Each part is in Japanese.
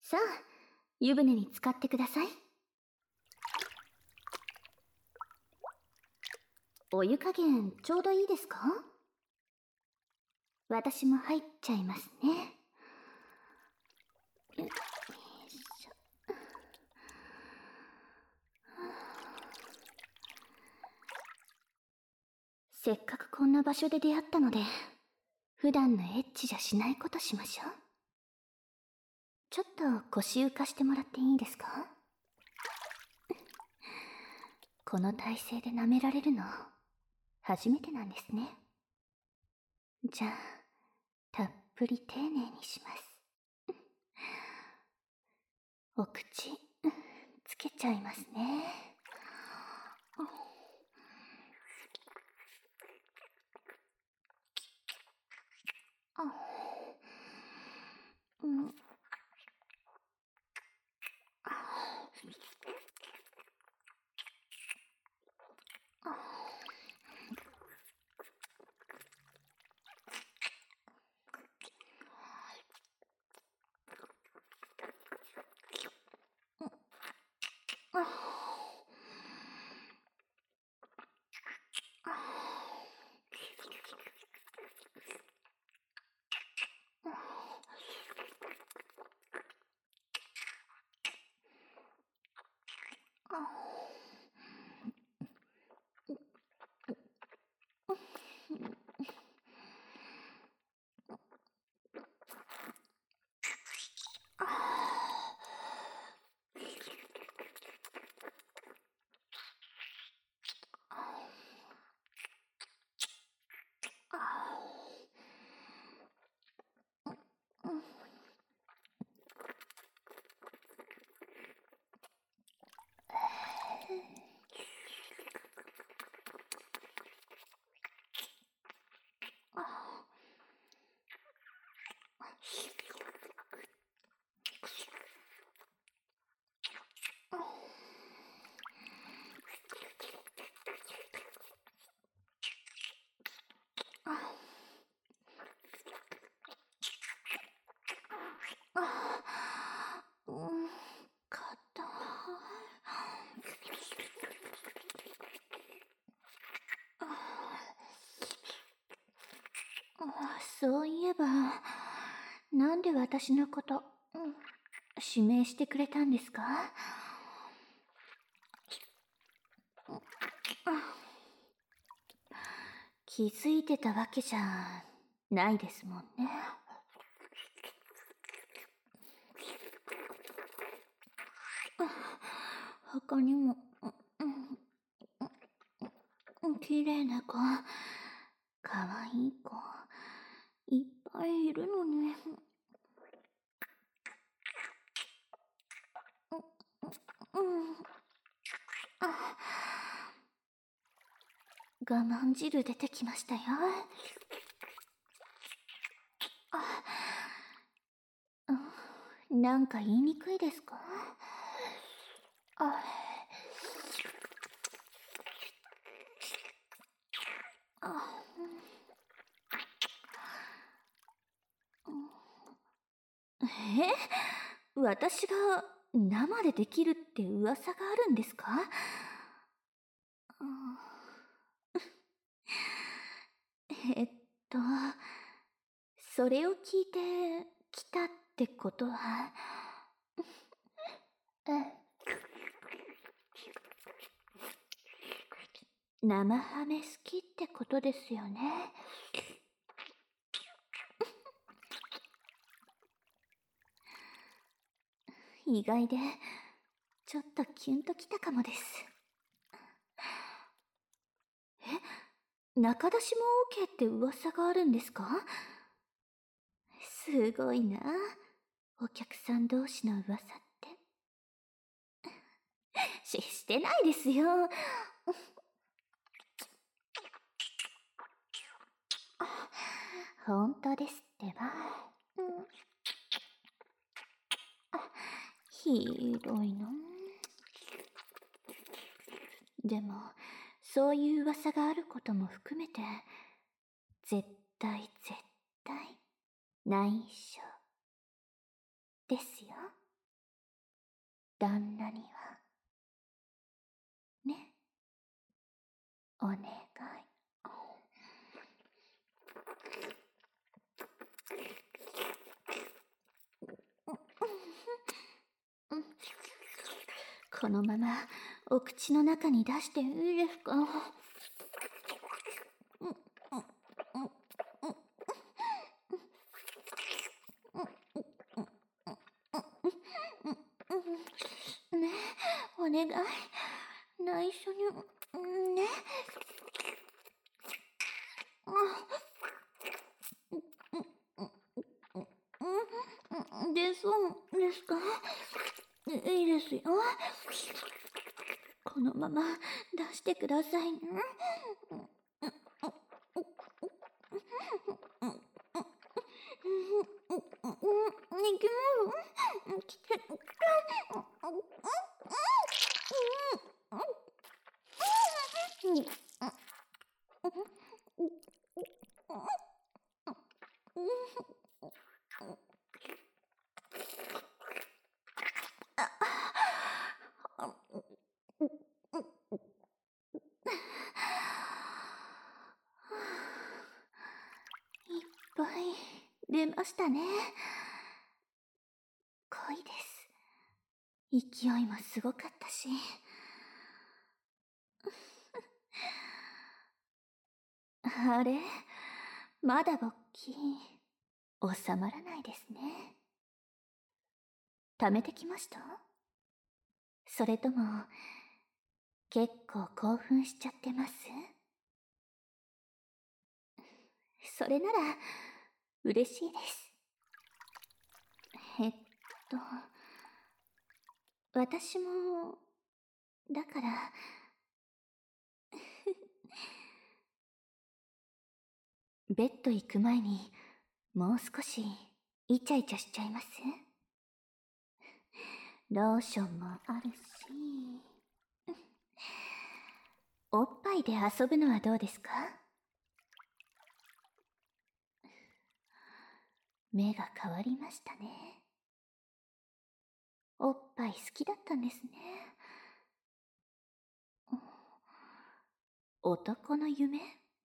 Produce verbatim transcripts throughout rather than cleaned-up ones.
さあ、湯船に浸かってください。お湯加減ちょうどいいですか？私も入っちゃいますね。よいしょ。せっかくこんな場所で出会ったので、普段のエッチじゃしないことしましょう。ちょっと腰浮かしてもらっていいですか？この体勢で舐められるの初めてなんですね。じゃあたっぷり丁寧にします。お口つけちゃいますね。あうん。うん、硬い。そういえば、なんで私のこと、うん、指名してくれたんですか？気づいてたわけじゃないですもんね。他にも、綺麗な子、可愛い子、いっぱいいるのに。我慢汁出てきましたよ。なんか言いにくいですか？ああえ、私が生でできるって噂があるんですか？えっとそれを聞いて来たってことは生ハメ好きってことですよね。意外でちょっとキュンときたかもです。え、中出しも オーケー って噂があるんですか？すごいな、お客さん同士の噂ってししてないですよ。本当ですってば。ひどいな。でもそういう噂があることも含めて絶対絶対内緒ですよ。 旦那には。ね。お願い。このままお口の中に出していいですか？ねえ、お願い。内緒に、ね。で、そうですか？いいですよ。このまま出してくださいね。いきます。来て。いっぱい出ましたね。濃いです。勢いもすごかったし。あれ、まだ勃起収まらないですね。溜めてきました？それとも結構興奮しちゃってます？それなら嬉しいです。えっと私もだからベッド行く前にもう少しイチャイチャしちゃいます？ローションもあるし、おっぱいで遊ぶのはどうですか？目が変わりましたね。おっぱい好きだったんですね。男の夢？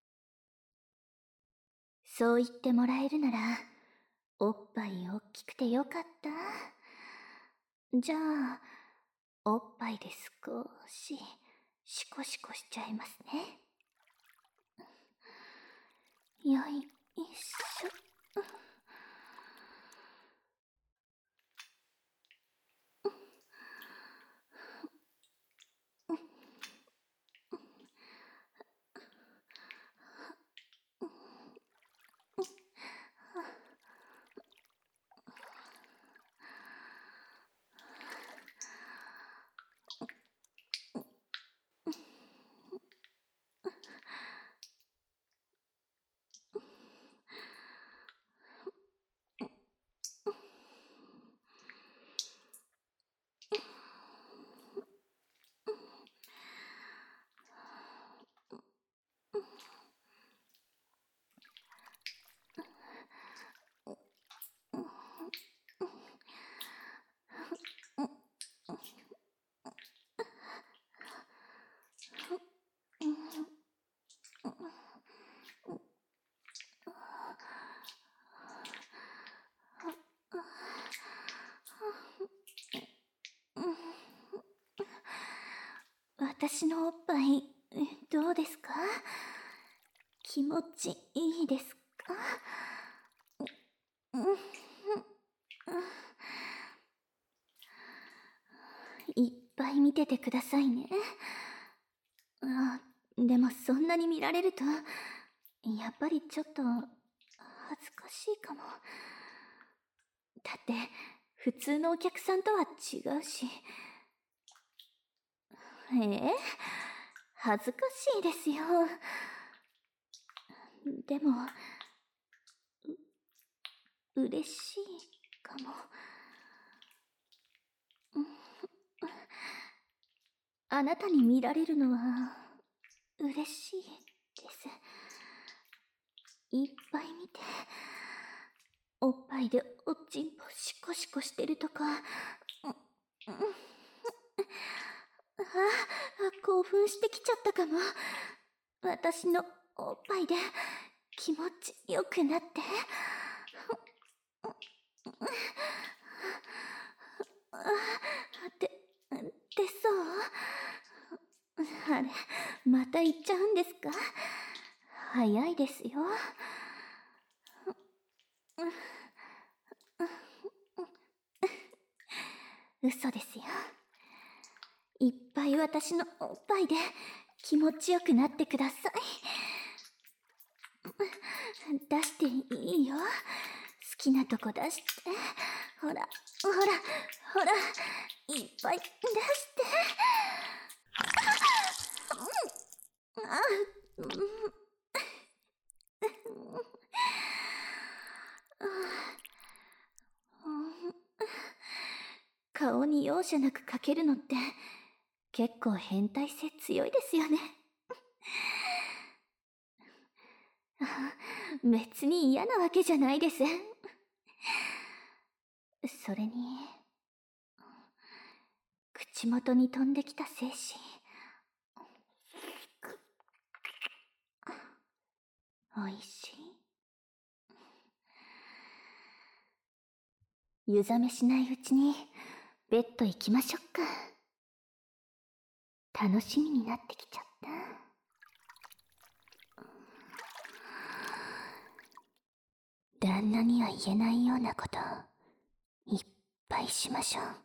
そう言ってもらえるなら、おっぱい大きくてよかった。じゃあ、おっぱいで少し、シコシコしちゃいますね。よいしょ。私のおっぱいどうですか？気持ちいいですか？いっぱい見ててくださいね。あ、でもそんなに見られるとやっぱりちょっと恥ずかしいかも。だって普通のお客さんとは違うし。ええ、恥ずかしいですよ。でもう嬉しいかも。あなたに見られるのは嬉しいです。いっぱい見て、おっぱいでおっちんぽシコシコしてるとか、 あ、興奮してきちゃったかも。私のおっぱいで気持ちよくなって。で、出そう。あれ、また行っちゃうんですか？早いですよ。嘘ですよ。いっぱい私のおっぱいで気持ちよくなってください。出していいよ。好きなとこ出して。ほら、ほら、ほら、いっぱい出して。あ、うん、顔に容赦なくかけるのって結構変態性強いですよね。別に嫌なわけじゃないです。それに口元に飛んできた精子、おいしい。湯冷めしないうちにベッド行きましょっか。楽しみになってきちゃった。旦那には言えないようなこといっぱいしましょう。